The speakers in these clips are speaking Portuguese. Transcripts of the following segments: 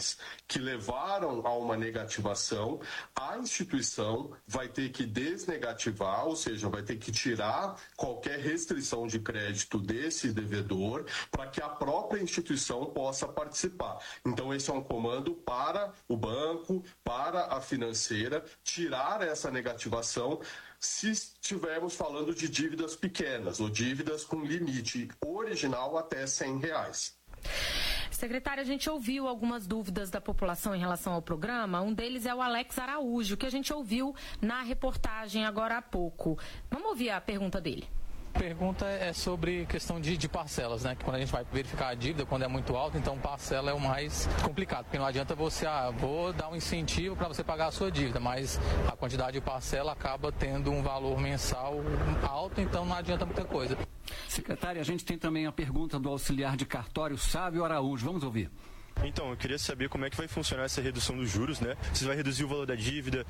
que levaram a uma negativação, a instituição vai ter que desnegativar, ou seja, vai ter que tirar qualquer restrição de crédito desse devedor para que a própria instituição possa participar. Então, esse é um comando para o banco, para a financeira, tirar essa negativação se estivermos falando de dívidas pequenas ou dívidas com limite original até R$100. Secretária, a gente ouviu algumas dúvidas da população em relação ao programa. Um deles é o Alex Araújo, que a gente ouviu na reportagem agora há pouco. Vamos ouvir a pergunta dele. A pergunta é sobre questão de parcelas, né? Que quando a gente vai verificar a dívida, quando é muito alta, então parcela é o mais complicado, porque não adianta você, vou dar um incentivo para você pagar a sua dívida, mas a quantidade de parcela acaba tendo um valor mensal alto, então não adianta muita coisa. Secretária, a gente tem também a pergunta do auxiliar de cartório, Sávio Araújo. Vamos ouvir. Então, eu queria saber como é que vai funcionar essa redução dos juros, né? Se vai reduzir o valor da dívida.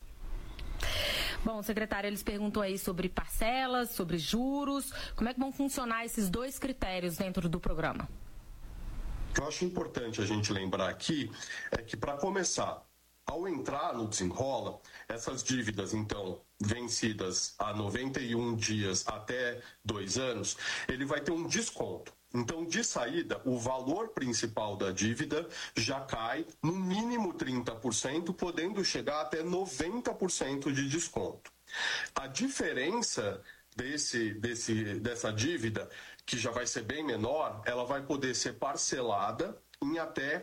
Bom, secretário, eles perguntam aí sobre parcelas, sobre juros. Como é que vão funcionar esses dois critérios dentro do programa? O que eu acho importante a gente lembrar aqui é que, para começar, ao entrar no Desenrola, essas dívidas, então, vencidas a 91 dias até 2 anos, ele vai ter um desconto. Então, de saída, o valor principal da dívida já cai no mínimo 30%, podendo chegar até 90% de desconto. A diferença dessa dívida, que já vai ser bem menor, ela vai poder ser parcelada em até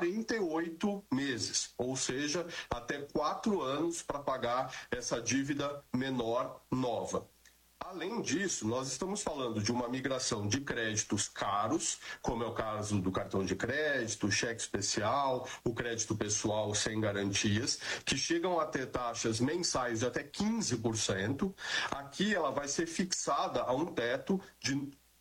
48 meses, ou seja, até 4 anos para pagar essa dívida menor nova. Além disso, nós estamos falando de uma migração de créditos caros, como é o caso do cartão de crédito, cheque especial, o crédito pessoal sem garantias, que chegam a ter taxas mensais de até 15%. Aqui ela vai ser fixada a um teto de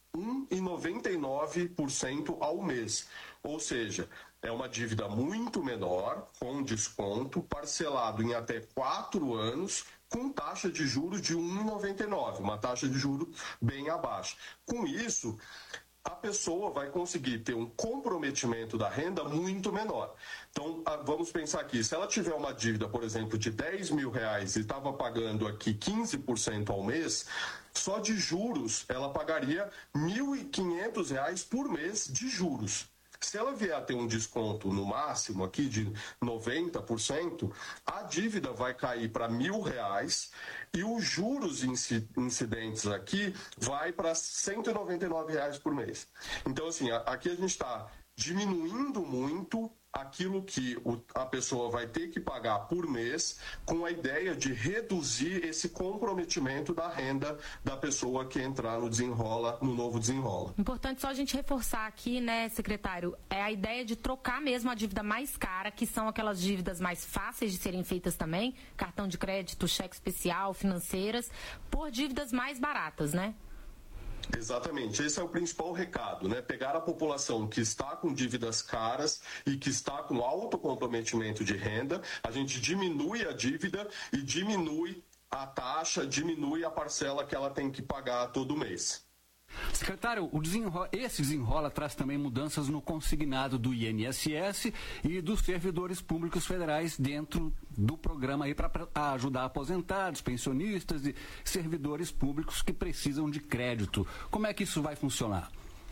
1,99% ao mês. Ou seja, é uma dívida muito menor, com desconto, parcelado em até 4 anos, com taxa de juros de 1,99%, uma taxa de juros bem abaixo. Com isso, a pessoa vai conseguir ter um comprometimento da renda muito menor. Então, vamos pensar aqui, se ela tiver uma dívida, por exemplo, de R$10.000 e estava pagando aqui 15% ao mês, só de juros ela pagaria R$1.500 por mês de juros. Se ela vier a ter um desconto no máximo aqui de 90%, a dívida vai cair para R$1.000 e os juros incidentes aqui vai para R$199 por mês. Então, assim, aqui a gente está diminuindo muito aquilo que a pessoa vai ter que pagar por mês, com a ideia de reduzir esse comprometimento da renda da pessoa que entrar no novo Desenrola. Importante só a gente reforçar aqui, né, secretário, é a ideia de trocar mesmo a dívida mais cara, que são aquelas dívidas mais fáceis de serem feitas também, cartão de crédito, cheque especial, financeiras, por dívidas mais baratas, né? Exatamente, esse é o principal recado, né? Pegar a população que está com dívidas caras e que está com alto comprometimento de renda, a gente diminui a dívida e diminui a taxa, diminui a parcela que ela tem que pagar todo mês. Secretário, esse Desenrola traz também mudanças no consignado do INSS e dos servidores públicos federais dentro do programa aí para ajudar aposentados, pensionistas e servidores públicos que precisam de crédito. Como é que isso vai funcionar?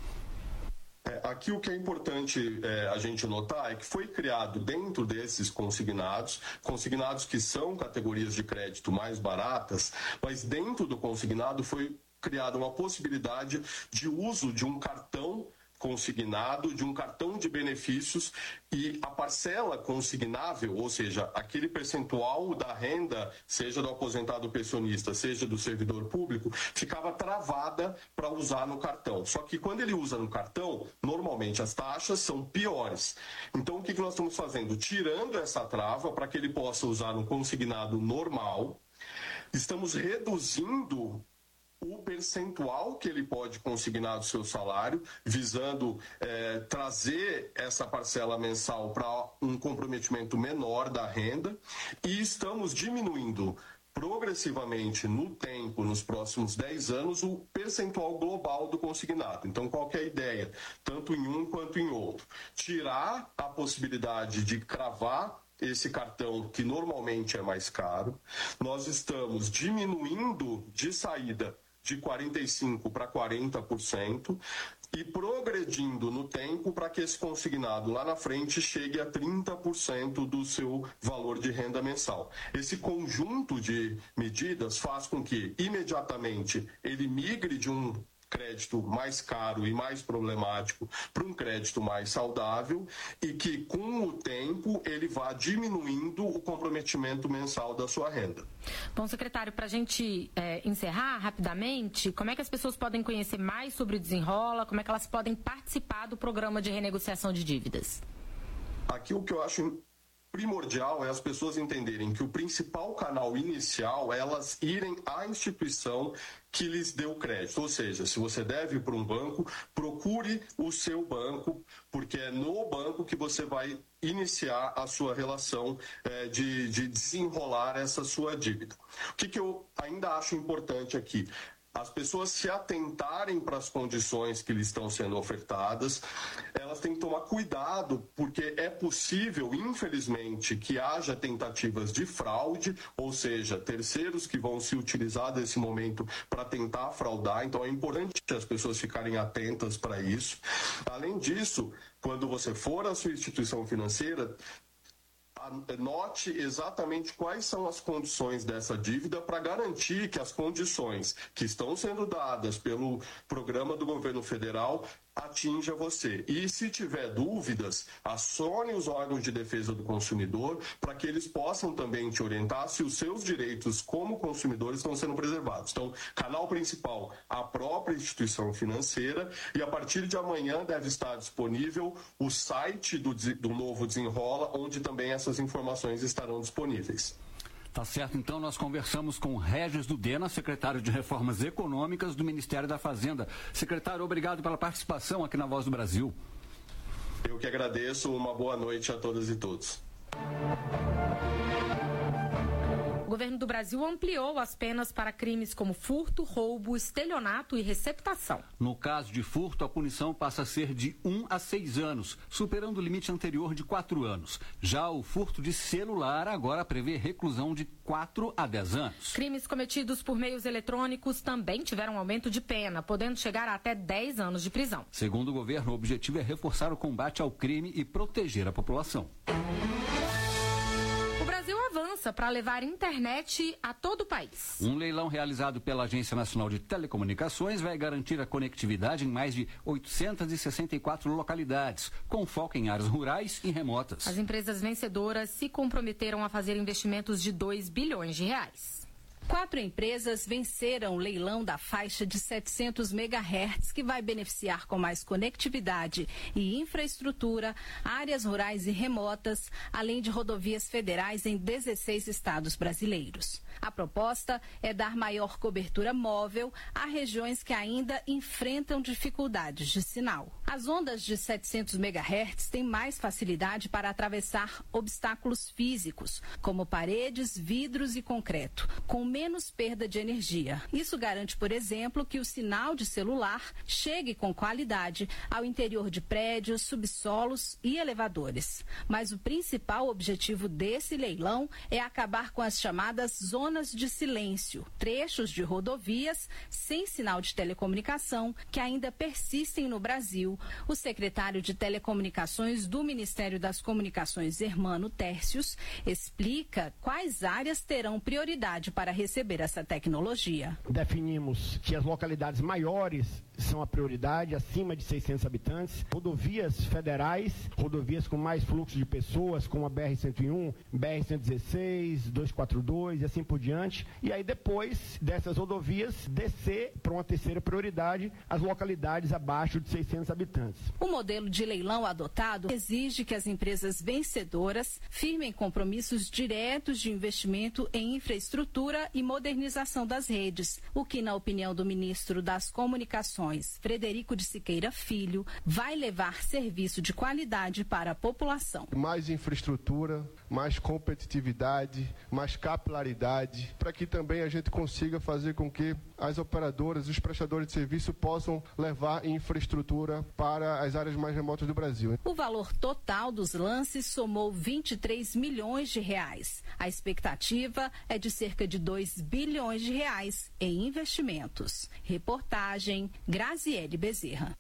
Aqui o que é importante a gente notar é que foi criado dentro desses consignados que são categorias de crédito mais baratas, mas dentro do consignado foi criada uma possibilidade de uso de um cartão consignado, de um cartão de benefícios, e a parcela consignável, ou seja, aquele percentual da renda, seja do aposentado pensionista, seja do servidor público, ficava travada para usar no cartão. Só que quando ele usa no cartão, normalmente as taxas são piores. Então o que nós estamos fazendo? Tirando essa trava para que ele possa usar no consignado normal, estamos reduzindo o percentual que ele pode consignar do seu salário, visando trazer essa parcela mensal para um comprometimento menor da renda, e estamos diminuindo progressivamente no tempo, nos próximos 10 anos, o percentual global do consignado. Então, qual que é a ideia? Tanto em um quanto em outro. Tirar a possibilidade de cravar esse cartão, que normalmente é mais caro. Nós estamos diminuindo de saída de 45% para 40%. E progredindo no tempo para que esse consignado lá na frente chegue a 30% do seu valor de renda mensal. Esse conjunto de medidas faz com que imediatamente ele migre de um crédito mais caro e mais problemático para um crédito mais saudável e que, com o tempo, ele vá diminuindo o comprometimento mensal da sua renda. Bom, secretário, para a gente encerrar rapidamente, como é que as pessoas podem conhecer mais sobre o Desenrola, como é que elas podem participar do programa de renegociação de dívidas? Aqui o que eu acho primordial é as pessoas entenderem que o principal canal inicial é elas irem à instituição que lhes deu crédito. Ou seja, se você deve para um banco, procure o seu banco, porque é no banco que você vai iniciar a sua relação de desenrolar essa sua dívida. O que eu ainda acho importante aqui? As pessoas se atentarem para as condições que lhes estão sendo ofertadas, elas têm que tomar cuidado, porque é possível, infelizmente, que haja tentativas de fraude, ou seja, terceiros que vão se utilizar desse momento para tentar fraudar, então é importante as pessoas ficarem atentas para isso. Além disso, quando você for à sua instituição financeira, note exatamente quais são as condições dessa dívida para garantir que as condições que estão sendo dadas pelo programa do governo federal atinja você. E se tiver dúvidas, acione os órgãos de defesa do consumidor para que eles possam também te orientar se os seus direitos como consumidores estão sendo preservados. Então, canal principal, a própria instituição financeira, e a partir de amanhã deve estar disponível o site do novo Desenrola, onde também essas informações estarão disponíveis. Tá certo, então nós conversamos com Regis Dudena, secretário de Reformas Econômicas do Ministério da Fazenda. Secretário, obrigado pela participação aqui na Voz do Brasil. Eu que agradeço, uma boa noite a todas e todos. O governo do Brasil ampliou as penas para crimes como furto, roubo, estelionato e receptação. No caso de furto, a punição passa a ser de 1 a 6 anos, superando o limite anterior de 4 anos. Já o furto de celular agora prevê reclusão de 4 a 10 anos. Crimes cometidos por meios eletrônicos também tiveram aumento de pena, podendo chegar a até 10 anos de prisão. Segundo o governo, o objetivo é reforçar o combate ao crime e proteger a população. O Brasil avança para levar internet a todo o país. Um leilão realizado pela Agência Nacional de Telecomunicações vai garantir a conectividade em mais de 864 localidades, com foco em áreas rurais e remotas. As empresas vencedoras se comprometeram a fazer investimentos de 2 bilhões de reais. 4 empresas venceram o leilão da faixa de 700 MHz, que vai beneficiar com mais conectividade e infraestrutura, áreas rurais e remotas, além de rodovias federais em 16 estados brasileiros. A proposta é dar maior cobertura móvel a regiões que ainda enfrentam dificuldades de sinal. As ondas de 700 MHz têm mais facilidade para atravessar obstáculos físicos, como paredes, vidros e concreto, com menos perda de energia. Isso garante, por exemplo, que o sinal de celular chegue com qualidade ao interior de prédios, subsolos e elevadores. Mas o principal objetivo desse leilão é acabar com as chamadas zonas de silêncio, trechos de rodovias sem sinal de telecomunicação que ainda persistem no Brasil. O secretário de Telecomunicações do Ministério das Comunicações, Hermano Tércios, explica quais áreas terão prioridade para receber essa tecnologia. Definimos que as localidades maiores são a prioridade, acima de 600 habitantes, rodovias federais, rodovias com mais fluxo de pessoas, como a BR-101, BR-116, 242 e assim por diante. E aí depois dessas rodovias, descer para uma terceira prioridade as localidades abaixo de 600 habitantes. O modelo de leilão adotado exige que as empresas vencedoras firmem compromissos diretos de investimento em infraestrutura e modernização das redes, o que, na opinião do ministro das Comunicações, gestões Frederico de Siqueira Filho vai levar serviço de qualidade para a população. Mais infraestrutura, mais competitividade, mais capilaridade, para que também a gente consiga fazer com que as operadoras, os prestadores de serviço possam levar infraestrutura para as áreas mais remotas do Brasil. O valor total dos lances somou 23 milhões de reais. A expectativa é de cerca de 2 bilhões de reais em investimentos. Reportagem Graziele Bezerra.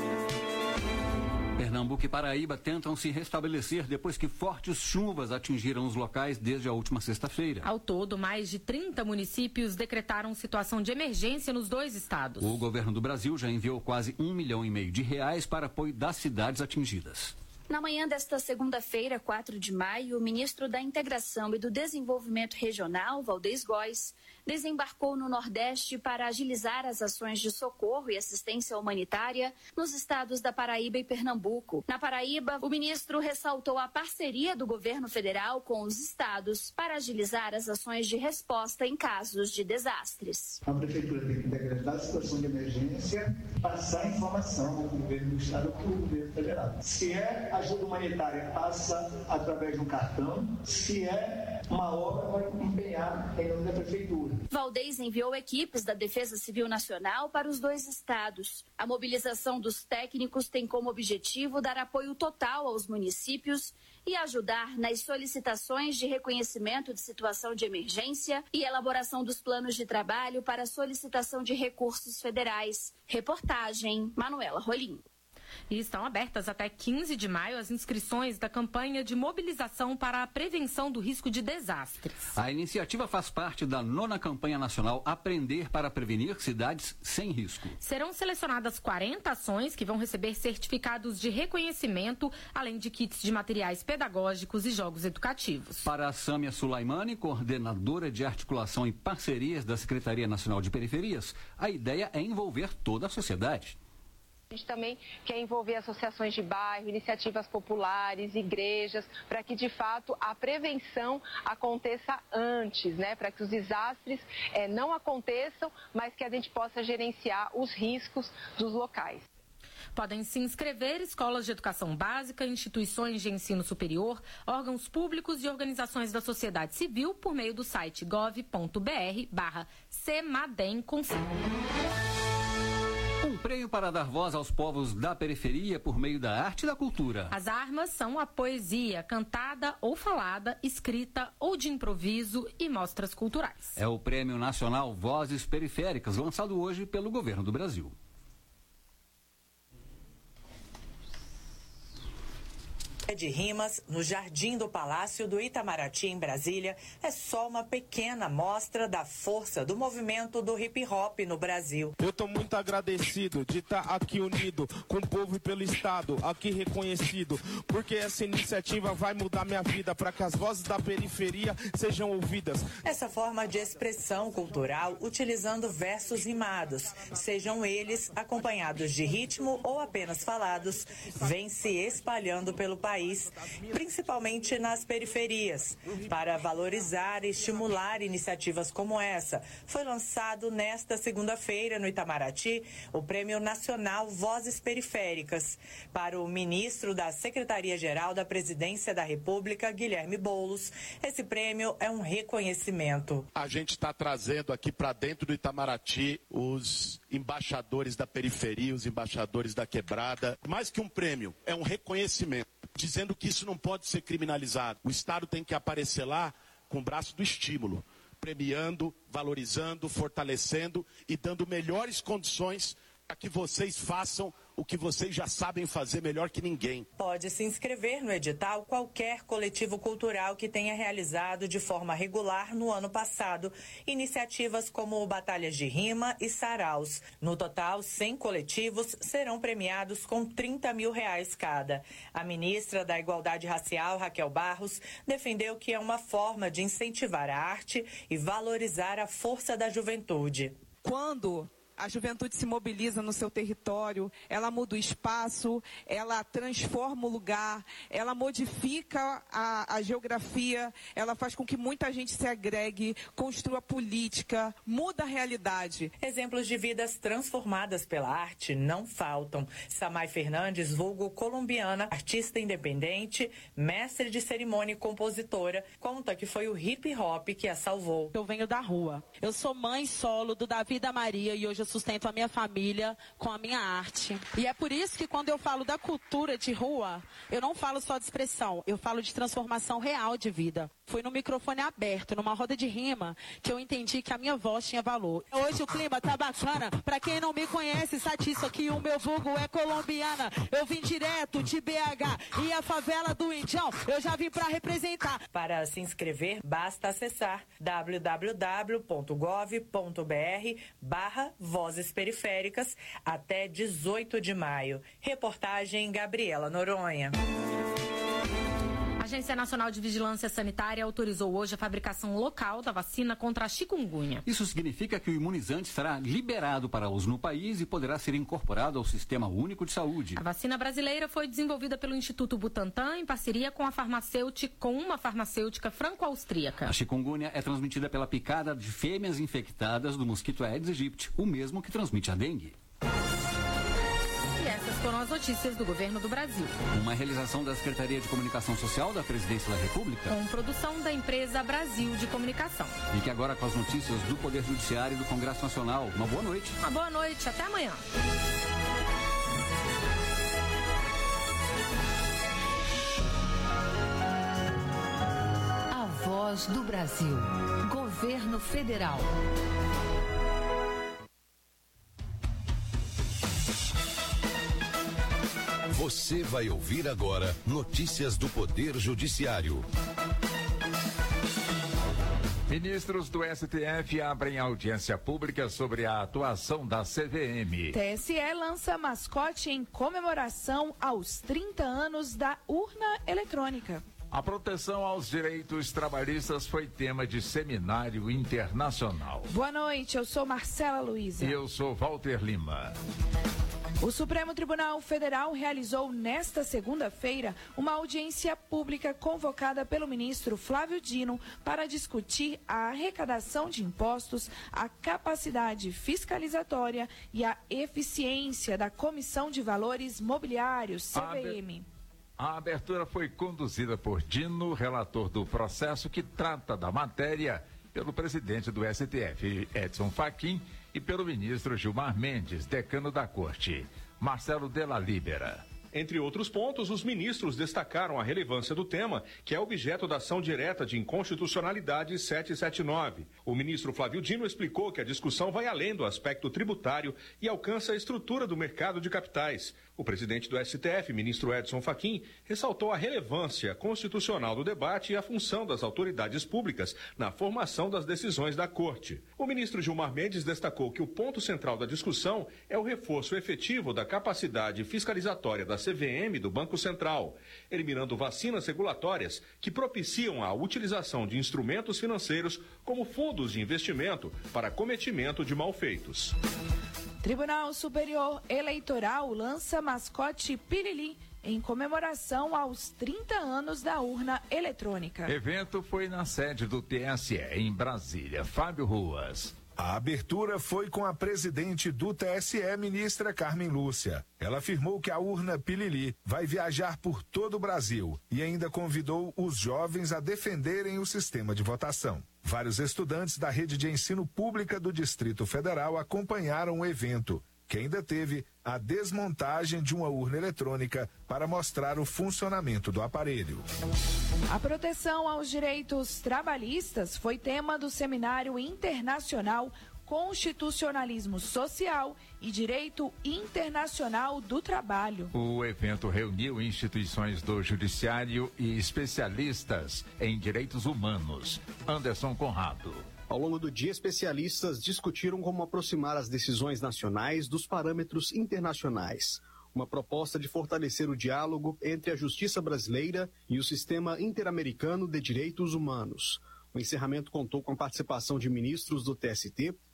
Pernambuco e Paraíba tentam se restabelecer depois que fortes chuvas atingiram os locais desde a última sexta-feira. Ao todo, mais de 30 municípios decretaram situação de emergência nos dois estados. O governo do Brasil já enviou quase R$1,5 milhão para apoio das cidades atingidas. Na manhã desta segunda-feira, 4 de maio, o ministro da Integração e do Desenvolvimento Regional, Valdez Góes, desembarcou no Nordeste para agilizar as ações de socorro e assistência humanitária nos estados da Paraíba e Pernambuco. Na Paraíba, o ministro ressaltou a parceria do governo federal com os estados para agilizar as ações de resposta em casos de desastres. A prefeitura tem que decretar a situação de emergência, passar informação ao governo do estado para o governo federal. Se é ajuda humanitária, passa através de um cartão. Se é uma obra, vai empenhar em nome da prefeitura. Valdez enviou equipes da Defesa Civil Nacional para os dois estados. A mobilização dos técnicos tem como objetivo dar apoio total aos municípios e ajudar nas solicitações de reconhecimento de situação de emergência e elaboração dos planos de trabalho para solicitação de recursos federais. Reportagem Manuela Rolim. E estão abertas até 15 de maio as inscrições da campanha de mobilização para a prevenção do risco de desastres. A iniciativa faz parte da 9ª campanha nacional Aprender para Prevenir Cidades Sem Risco. Serão selecionadas 40 ações que vão receber certificados de reconhecimento, além de kits de materiais pedagógicos e jogos educativos. Para a Sâmia Sulaimani, coordenadora de articulação e parcerias da Secretaria Nacional de Periferias, a ideia é envolver toda a sociedade. A gente também quer envolver associações de bairro, iniciativas populares, igrejas, para que, de fato, a prevenção aconteça antes, né? Para que os desastres não aconteçam, mas que a gente possa gerenciar os riscos dos locais. Podem se inscrever escolas de educação básica, instituições de ensino superior, órgãos públicos e organizações da sociedade civil por meio do site gov.br/cmadem. Um prêmio para dar voz aos povos da periferia por meio da arte e da cultura. As armas são a poesia, cantada ou falada, escrita ou de improviso e mostras culturais. É o Prêmio Nacional Vozes Periféricas, lançado hoje pelo governo do Brasil. De rimas no Jardim do Palácio do Itamaraty, em Brasília, é só uma pequena amostra da força do movimento do hip hop no Brasil. Eu estou muito agradecido de estar aqui unido com o povo e pelo Estado, aqui reconhecido, porque essa iniciativa vai mudar minha vida para que as vozes da periferia sejam ouvidas. Essa forma de expressão cultural utilizando versos rimados, sejam eles acompanhados de ritmo ou apenas falados, vem se espalhando pelo país, principalmente nas periferias. Para valorizar e estimular iniciativas como essa, foi lançado nesta segunda-feira no Itamaraty o Prêmio Nacional Vozes Periféricas. Para o ministro da Secretaria-Geral da Presidência da República, Guilherme Boulos, esse prêmio é um reconhecimento. A gente está trazendo aqui para dentro do Itamaraty os embaixadores da periferia, os embaixadores da quebrada. Mais que um prêmio, é um reconhecimento, dizendo que isso não pode ser criminalizado. O Estado tem que aparecer lá com o braço do estímulo, premiando, valorizando, fortalecendo e dando melhores condições para que vocês façam o que vocês já sabem fazer melhor que ninguém. Pode se inscrever no edital qualquer coletivo cultural que tenha realizado de forma regular no ano passado iniciativas como batalhas de rima e saraus. No total, 100 coletivos serão premiados com R$30 mil cada. A ministra da Igualdade Racial, Raquel Barros, defendeu que é uma forma de incentivar a arte e valorizar a força da juventude. Quando A juventude se mobiliza no seu território, ela muda o espaço, ela transforma o lugar, ela modifica a geografia, ela faz com que muita gente se agregue, construa política, muda a realidade. Exemplos de vidas transformadas pela arte não faltam. Samay Fernandes, vulgo colombiana, artista independente, mestre de cerimônia e compositora, conta que foi o hip hop que a salvou. Eu venho da rua. Eu sou mãe solo do Davi e da Maria e hoje eu sustento a minha família com a minha arte. E é por isso que quando eu falo da cultura de rua, eu não falo só de expressão, eu falo de transformação real de vida. Foi no microfone aberto, numa roda de rima, que eu entendi que a minha voz tinha valor. Hoje o clima tá bacana, pra quem não me conhece, satisfa que o meu vulgo é colombiana. Eu vim direto de BH e a favela do Indião, eu já vim pra representar. Para se inscrever, basta acessar www.gov.br/vozes periféricas até 18 de maio. Reportagem Gabriela Noronha. A Agência Nacional de Vigilância Sanitária autorizou hoje a fabricação local da vacina contra a chikungunya. Isso significa que o imunizante será liberado para uso no país e poderá ser incorporado ao Sistema Único de Saúde. A vacina brasileira foi desenvolvida pelo Instituto Butantan em parceria com uma farmacêutica franco-austríaca. A chikungunya é transmitida pela picada de fêmeas infectadas do mosquito Aedes aegypti, o mesmo que transmite a dengue. E essas foram as notícias do governo do Brasil. Uma realização da Secretaria de Comunicação Social da Presidência da República. Com produção da empresa Brasil de Comunicação. Fique agora com as notícias do Poder Judiciário e do Congresso Nacional. Uma boa noite. Uma boa noite. Até amanhã. A Voz do Brasil. Governo Federal. Você vai ouvir agora notícias do Poder Judiciário. Ministros do STF abrem audiência pública sobre a atuação da CVM. TSE lança mascote em comemoração aos 30 anos da urna eletrônica. A proteção aos direitos trabalhistas foi tema de seminário internacional. Boa noite, eu sou Marcela Luiza. E eu sou Walter Lima. O Supremo Tribunal Federal realizou nesta segunda-feira uma audiência pública convocada pelo ministro Flávio Dino para discutir a arrecadação de impostos, a capacidade fiscalizatória e a eficiência da Comissão de Valores Mobiliários, CVM. A abertura foi conduzida por Dino, relator do processo que trata da matéria, pelo presidente do STF, Edson Fachin, e pelo ministro Gilmar Mendes, decano da Corte, Marcelo Della Libera. Entre outros pontos, os ministros destacaram a relevância do tema, que é objeto da ação direta de inconstitucionalidade 779. O ministro Flávio Dino explicou que a discussão vai além do aspecto tributário e alcança a estrutura do mercado de capitais. O presidente do STF, ministro Edson Fachin, ressaltou a relevância constitucional do debate e a função das autoridades públicas na formação das decisões da Corte. O ministro Gilmar Mendes destacou que o ponto central da discussão é o reforço efetivo da capacidade fiscalizatória da CVM do Banco Central, eliminando vacinas regulatórias que propiciam a utilização de instrumentos financeiros como fundos de investimento para cometimento de malfeitos. Tribunal Superior Eleitoral lança mascote Pirili em comemoração aos 30 anos da urna eletrônica. Evento foi na sede do TSE, em Brasília. Fábio Ruas. A abertura foi com a presidente do TSE, ministra Carmen Lúcia. Ela afirmou que a urna Pilili vai viajar por todo o Brasil e ainda convidou os jovens a defenderem o sistema de votação. Vários estudantes da rede de ensino pública do Distrito Federal acompanharam o evento, que ainda teve a desmontagem de uma urna eletrônica para mostrar o funcionamento do aparelho. A proteção aos direitos trabalhistas foi tema do Seminário Internacional Constitucionalismo Social e Direito Internacional do Trabalho. O evento reuniu instituições do Judiciário e especialistas em direitos humanos. Anderson Conrado. Ao longo do dia, especialistas discutiram como aproximar as decisões nacionais dos parâmetros internacionais. Uma proposta de fortalecer o diálogo entre a justiça brasileira e o sistema interamericano de direitos humanos. O encerramento contou com a participação de ministros do TST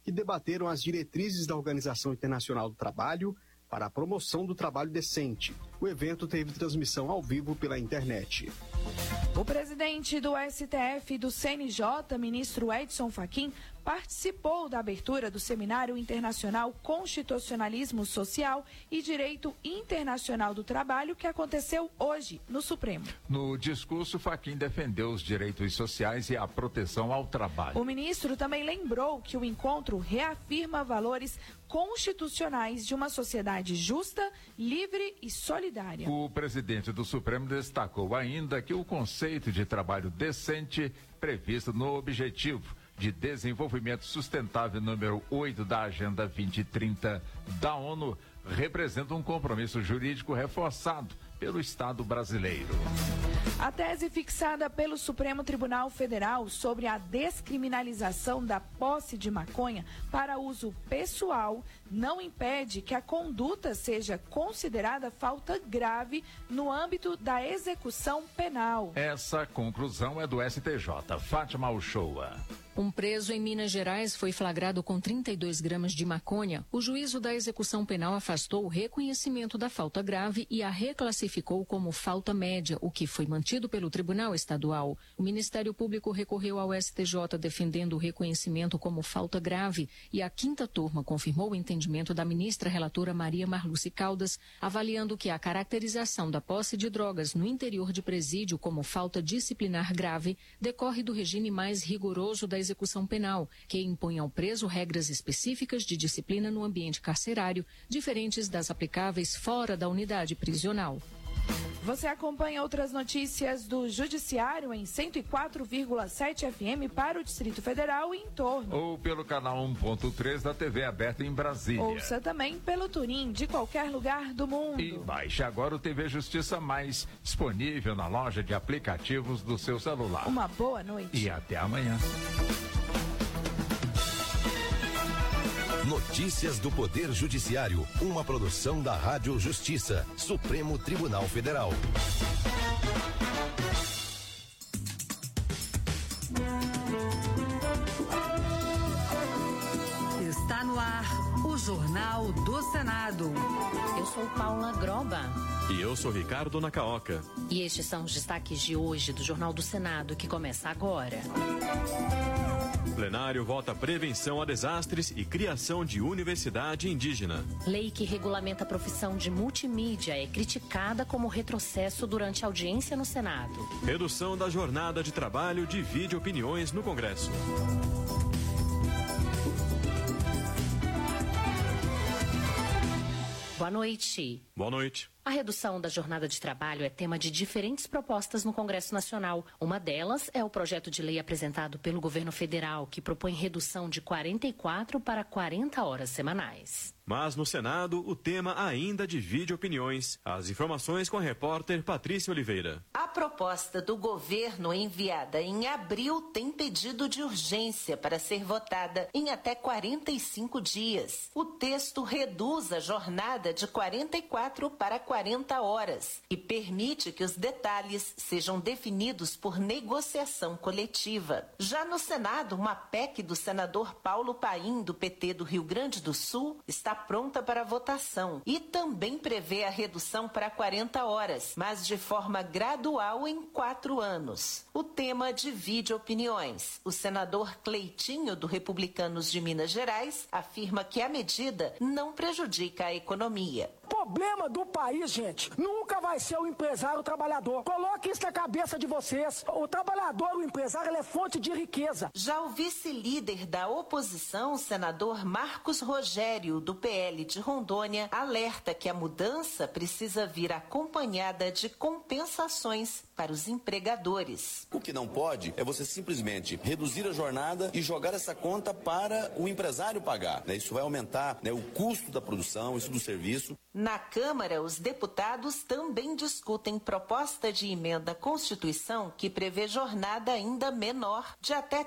que debateram as diretrizes da Organização Internacional do Trabalho para a promoção do trabalho decente. O evento teve transmissão ao vivo pela internet. O presidente do STF e do CNJ, ministro Edson Fachin, participou da abertura do Seminário Internacional Constitucionalismo Social e Direito Internacional do Trabalho, que aconteceu hoje no Supremo. No discurso, Fachin defendeu os direitos sociais e a proteção ao trabalho. O ministro também lembrou que o encontro reafirma valores constitucionais de uma sociedade justa, livre e solidária. O presidente do Supremo destacou ainda que o conceito de trabalho decente, previsto no Objetivo de Desenvolvimento Sustentável número 8 da Agenda 2030 da ONU, representa um compromisso jurídico reforçado pelo Estado brasileiro. A tese fixada pelo Supremo Tribunal Federal sobre a descriminalização da posse de maconha para uso pessoal não impede que a conduta seja considerada falta grave no âmbito da execução penal. Essa conclusão é do STJ. Fátima Uchoa. Um preso em Minas Gerais foi flagrado com 32 gramas de maconha. O juízo da execução penal afastou o reconhecimento da falta grave e a reclassificou como falta média, o que foi mantido pelo Tribunal Estadual. O Ministério Público recorreu ao STJ defendendo o reconhecimento como falta grave e a quinta turma confirmou o entendimento da ministra relatora Maria Marluce Caldas, avaliando que a caracterização da posse de drogas no interior de presídio como falta disciplinar grave decorre do regime mais rigoroso da execução penal, que impõe ao preso regras específicas de disciplina no ambiente carcerário, diferentes das aplicáveis fora da unidade prisional. Você acompanha outras notícias do Judiciário em 104,7 FM para o Distrito Federal e em torno. Ou pelo canal 1.3 da TV aberta em Brasília. Ouça também pelo TuneIn de qualquer lugar do mundo. E baixe agora o TV Justiça Mais, disponível na loja de aplicativos do seu celular. Uma boa noite. E até amanhã. Notícias do Poder Judiciário, uma produção da Rádio Justiça, Supremo Tribunal Federal. Está no ar o Jornal do Senado. Eu sou Paula Groba. E eu sou Ricardo Nacaoca. E estes são os destaques de hoje do Jornal do Senado, que começa agora. O plenário vota prevenção a desastres e criação de universidade indígena. Lei que regulamenta a profissão de multimídia é criticada como retrocesso durante a audiência no Senado. Redução da jornada de trabalho divide opiniões no Congresso. Boa noite. Boa noite. A redução da jornada de trabalho é tema de diferentes propostas no Congresso Nacional. Uma delas é o projeto de lei apresentado pelo governo federal, que propõe redução de 44 para 40 horas semanais. Mas no Senado, o tema ainda divide opiniões. As informações com a repórter Patrícia Oliveira. A proposta do governo enviada em abril tem pedido de urgência para ser votada em até 45 dias. O texto reduz a jornada de 44 para 40 horas e permite que os detalhes sejam definidos por negociação coletiva. Já no Senado, uma PEC do senador Paulo Paim, do PT do Rio Grande do Sul, está pronta para votação e também prevê a redução para 40 horas, mas de forma gradual em 4 anos. O tema divide opiniões. O senador Cleitinho, do Republicanos de Minas Gerais, afirma que a medida não prejudica a economia. O problema do país, gente, nunca vai ser o empresário, o trabalhador. Coloque isso na cabeça de vocês. O trabalhador, o empresário, ele é fonte de riqueza. Já o vice-líder da oposição, o senador Marcos Rogério, do PL de Rondônia, alerta que a mudança precisa vir acompanhada de compensações para os empregadores. O que não pode é você simplesmente reduzir a jornada e jogar essa conta para o empresário pagar. Isso vai aumentar o custo da produção, isso do serviço. Na Câmara, os deputados também discutem proposta de emenda à Constituição que prevê jornada ainda menor, de até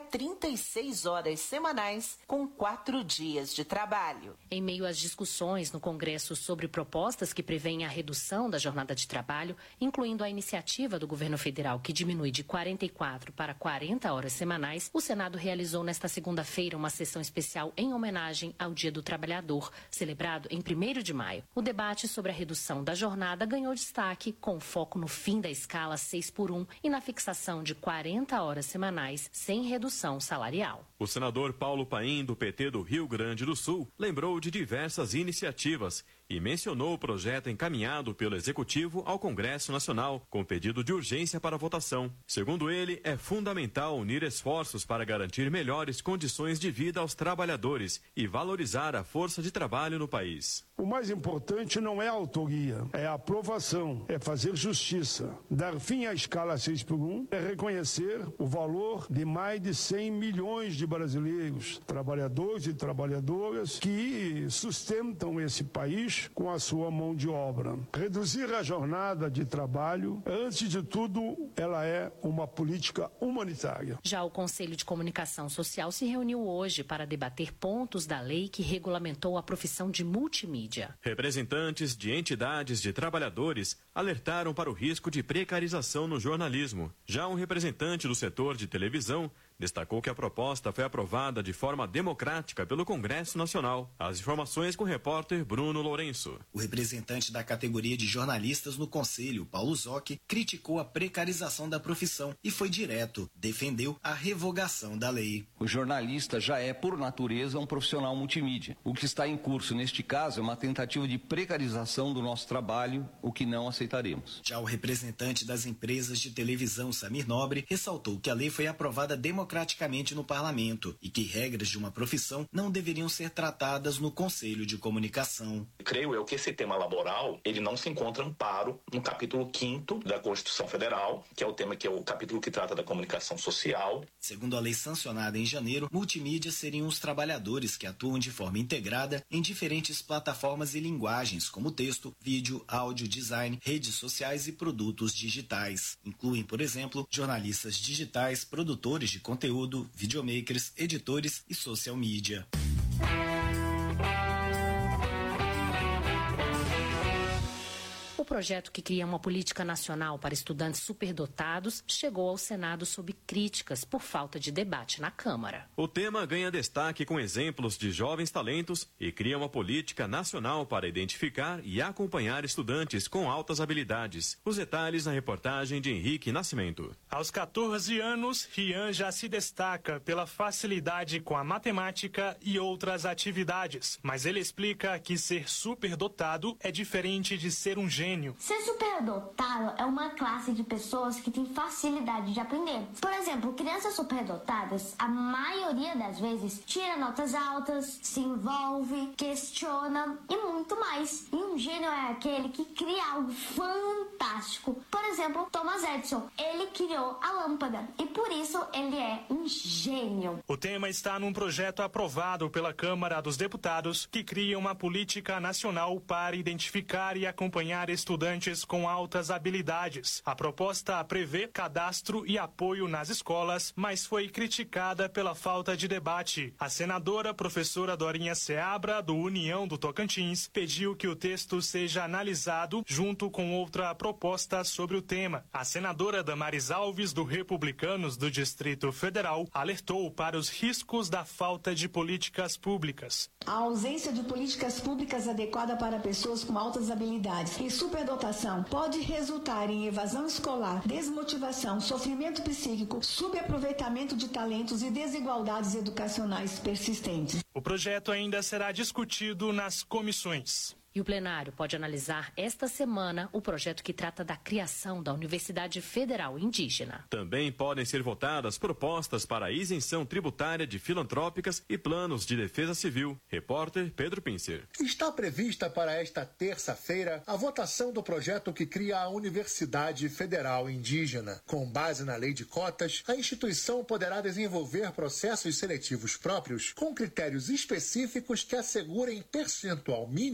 36 horas semanais, com 4 dias de trabalho. Em meio às discussões no Congresso sobre propostas que prevêem a redução da jornada de trabalho, incluindo a iniciativa do governo federal que diminui de 44 para 40 horas semanais, o Senado realizou nesta segunda-feira uma sessão especial em homenagem ao Dia do Trabalhador, celebrado em 1º de maio. O debate sobre a redução da jornada ganhou destaque, com foco no fim da escala 6x1 e na fixação de 40 horas semanais sem redução salarial. O senador Paulo Paim, do PT do Rio Grande do Sul, lembrou de diversas iniciativas e mencionou o projeto encaminhado pelo Executivo ao Congresso Nacional, com pedido de urgência para votação. Segundo ele, é fundamental unir esforços para garantir melhores condições de vida aos trabalhadores e valorizar a força de trabalho no país. O mais importante não é a autoria, é a aprovação, é fazer justiça. Dar fim à escala 6x1 é reconhecer o valor de mais de 100 milhões de brasileiros, trabalhadores e trabalhadoras que sustentam esse país com a sua mão de obra. Reduzir a jornada de trabalho, antes de tudo, ela é uma política humanitária. Já o Conselho de Comunicação Social se reuniu hoje para debater pontos da lei que regulamentou a profissão de multimídia. Representantes de entidades de trabalhadores alertaram para o risco de precarização no jornalismo. Já um representante do setor de televisão destacou que a proposta foi aprovada de forma democrática pelo Congresso Nacional. As informações com o repórter Bruno Lourenço. O representante da categoria de jornalistas no Conselho, Paulo Zocchi, criticou a precarização da profissão e foi direto, defendeu a revogação da lei. O jornalista já é, por natureza, um profissional multimídia. O que está em curso neste caso é uma tentativa de precarização do nosso trabalho, o que não aceitaremos. Já o representante das empresas de televisão, Samir Nobre, ressaltou que a lei foi aprovada democraticamente no parlamento e que regras de uma profissão não deveriam ser tratadas no Conselho de Comunicação. Creio eu que esse tema laboral, ele não se encontra amparo no capítulo 5º da Constituição Federal, que é o capítulo que trata da comunicação social. Segundo a lei sancionada em janeiro, multimídia seriam os trabalhadores que atuam de forma integrada em diferentes plataformas e linguagens, como texto, vídeo, áudio, design, redes sociais e produtos digitais. Incluem, por exemplo, jornalistas digitais, produtores de conteúdo, videomakers, editores e social media. O projeto que cria uma política nacional para estudantes superdotados chegou ao Senado sob críticas por falta de debate na Câmara. O tema ganha destaque com exemplos de jovens talentos e cria uma política nacional para identificar e acompanhar estudantes com altas habilidades. Os detalhes na reportagem de Henrique Nascimento. Aos 14 anos, Rian já se destaca pela facilidade com a matemática e outras atividades. Mas ele explica que ser superdotado é diferente de ser um gênio. Ser superdotado é uma classe de pessoas que tem facilidade de aprender. Por exemplo, crianças superdotadas, a maioria das vezes, tira notas altas, se envolve, questiona e muito mais. E um gênio é aquele que cria algo fantástico. Por exemplo, Thomas Edison. Ele criou a lâmpada e por isso ele é um gênio. O tema está num projeto aprovado pela Câmara dos Deputados que cria uma política nacional para identificar e acompanhar estudantes com altas habilidades. A proposta prevê cadastro e apoio nas escolas, mas foi criticada pela falta de debate. A senadora professora Dorinha Seabra, do União do Tocantins, pediu que o texto seja analisado junto com outra proposta sobre o tema. A senadora Damares Alves, do Republicanos do Distrito Federal, alertou para os riscos da falta de políticas públicas. A ausência de políticas públicas adequadas para pessoas com altas habilidades e superdotação pode resultar em evasão escolar, desmotivação, sofrimento psíquico, subaproveitamento de talentos e desigualdades educacionais persistentes. O projeto ainda será discutido nas comissões. E o plenário pode analisar esta semana o projeto que trata da criação da Universidade Federal Indígena. Também podem ser votadas propostas para a isenção tributária de filantrópicas e planos de defesa civil. Repórter Pedro Pincer. Está prevista para esta terça-feira a votação do projeto que cria a Universidade Federal Indígena. Com base na lei de cotas, a instituição poderá desenvolver processos seletivos próprios com critérios específicos que assegurem percentual mínimo de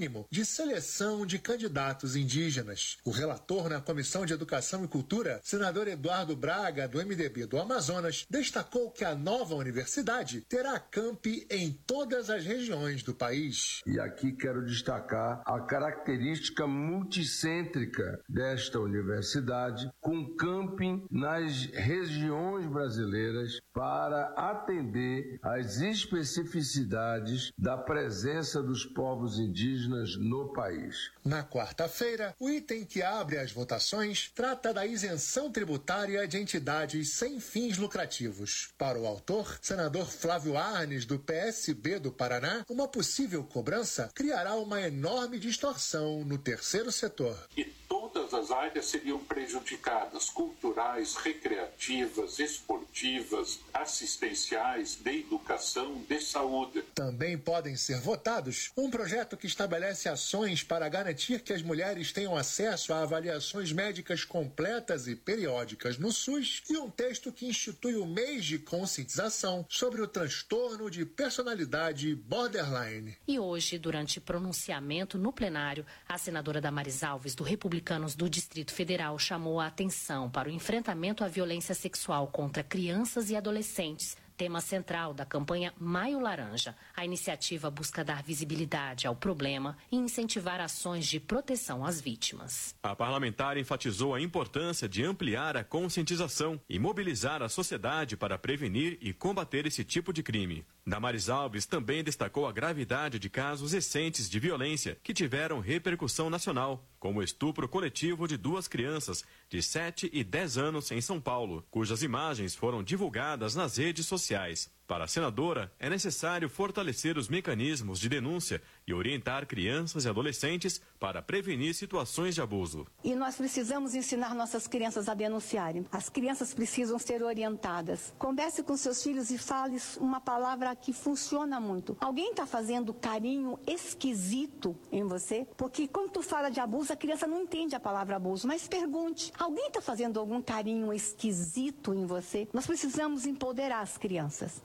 seleção de candidatos indígenas. O relator na Comissão de Educação e Cultura, senador Eduardo Braga, do MDB do Amazonas, destacou que a nova universidade terá campi em todas as regiões do país. E aqui quero destacar a característica multicêntrica desta universidade, com camping nas regiões brasileiras para atender às especificidades da presença dos povos indígenas no país. Na quarta-feira, o item que abre as votações trata da isenção tributária de entidades sem fins lucrativos. Para o autor, senador Flávio Arnes, do PSB do Paraná, uma possível cobrança criará uma enorme distorção no terceiro setor. E todas as áreas seriam prejudicadas: culturais, recreativas, esportivas, assistenciais, de educação, de saúde. Também podem ser votados um projeto que estabelece ações para garantir que as mulheres tenham acesso a avaliações médicas completas e periódicas no SUS e um texto que institui o mês de conscientização sobre o transtorno de personalidade borderline. E hoje, durante pronunciamento no plenário, a senadora Damares Alves, do Republicanos do Distrito Federal, chamou a atenção para o enfrentamento à violência sexual contra crianças e adolescentes, tema central da campanha Maio Laranja. A iniciativa busca dar visibilidade ao problema e incentivar ações de proteção às vítimas. A parlamentar enfatizou a importância de ampliar a conscientização e mobilizar a sociedade para prevenir e combater esse tipo de crime. Damares Alves também destacou a gravidade de casos recentes de violência que tiveram repercussão nacional, como o estupro coletivo de 2 crianças de 7 e 10 anos em São Paulo, cujas imagens foram divulgadas nas redes sociais. Para a senadora, é necessário fortalecer os mecanismos de denúncia e orientar crianças e adolescentes para prevenir situações de abuso. E nós precisamos ensinar nossas crianças a denunciarem. As crianças precisam ser orientadas. Converse com seus filhos e fale uma palavra que funciona muito. Alguém está fazendo carinho esquisito em você? Porque quando tu fala de abuso, a criança não entende a palavra abuso. Mas pergunte, alguém está fazendo algum carinho esquisito em você? Nós precisamos empoderar as crianças.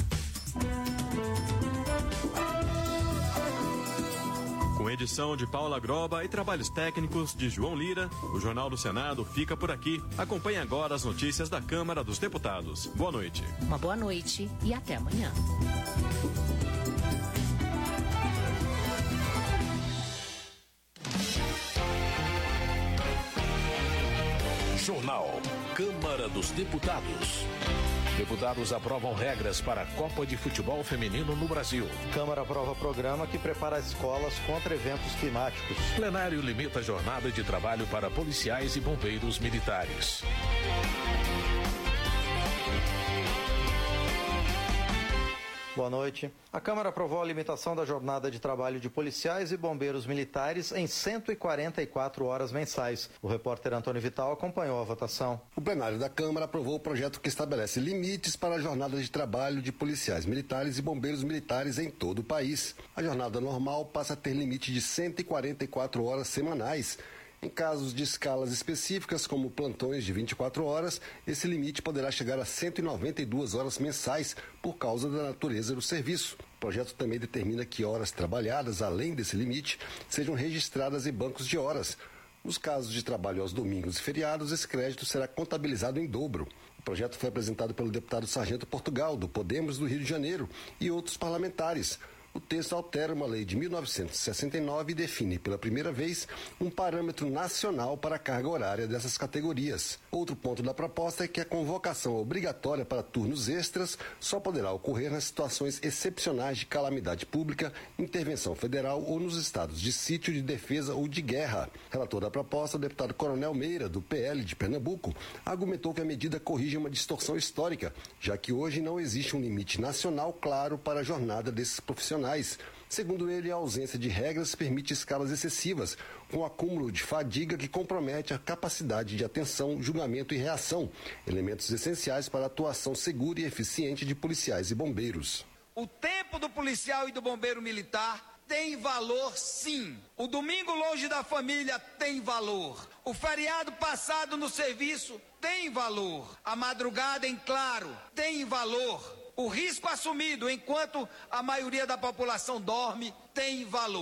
Com edição de Paula Groba e trabalhos técnicos de João Lira, o Jornal do Senado fica por aqui. Acompanhe agora as notícias da Câmara dos Deputados. Boa noite. Uma boa noite e até amanhã. Jornal Câmara dos Deputados. Deputados aprovam regras para a Copa de Futebol Feminino no Brasil. Câmara aprova programa que prepara escolas contra eventos climáticos. Plenário limita a jornada de trabalho para policiais e bombeiros militares. Boa noite. A Câmara aprovou a limitação da jornada de trabalho de policiais e bombeiros militares em 144 horas mensais. O repórter Antônio Vital acompanhou a votação. O plenário da Câmara aprovou o projeto que estabelece limites para a jornada de trabalho de policiais militares e bombeiros militares em todo o país. A jornada normal passa a ter limite de 144 horas semanais. Em casos de escalas específicas, como plantões de 24 horas, esse limite poderá chegar a 192 horas mensais por causa da natureza do serviço. O projeto também determina que horas trabalhadas, além desse limite, sejam registradas em bancos de horas. Nos casos de trabalho aos domingos e feriados, esse crédito será contabilizado em dobro. O projeto foi apresentado pelo deputado Sargento Portugal, do Podemos do Rio de Janeiro, e outros parlamentares. O texto altera uma lei de 1969 e define, pela primeira vez, um parâmetro nacional para a carga horária dessas categorias. Outro ponto da proposta é que a convocação obrigatória para turnos extras só poderá ocorrer nas situações excepcionais de calamidade pública, intervenção federal ou nos estados de sítio, de defesa ou de guerra. Relator da proposta, o deputado Coronel Meira, do PL de Pernambuco, argumentou que a medida corrige uma distorção histórica, já que hoje não existe um limite nacional claro para a jornada desses profissionais. Segundo ele, a ausência de regras permite escalas excessivas, com acúmulo de fadiga que compromete a capacidade de atenção, julgamento e reação, elementos essenciais para a atuação segura e eficiente de policiais e bombeiros. O tempo do policial e do bombeiro militar tem valor, sim. O domingo longe da família tem valor. O feriado passado no serviço tem valor. A madrugada em claro tem valor. O risco assumido enquanto a maioria da população dorme tem valor.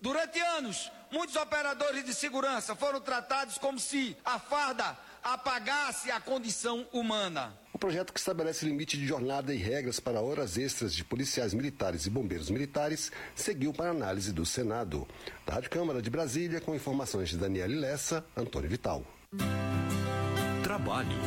Durante anos, muitos operadores de segurança foram tratados como se a farda apagasse a condição humana. O projeto que estabelece limite de jornada e regras para horas extras de policiais militares e bombeiros militares seguiu para análise do Senado. Da Rádio Câmara de Brasília, com informações de Daniele Lessa, Antônio Vital. Trabalho.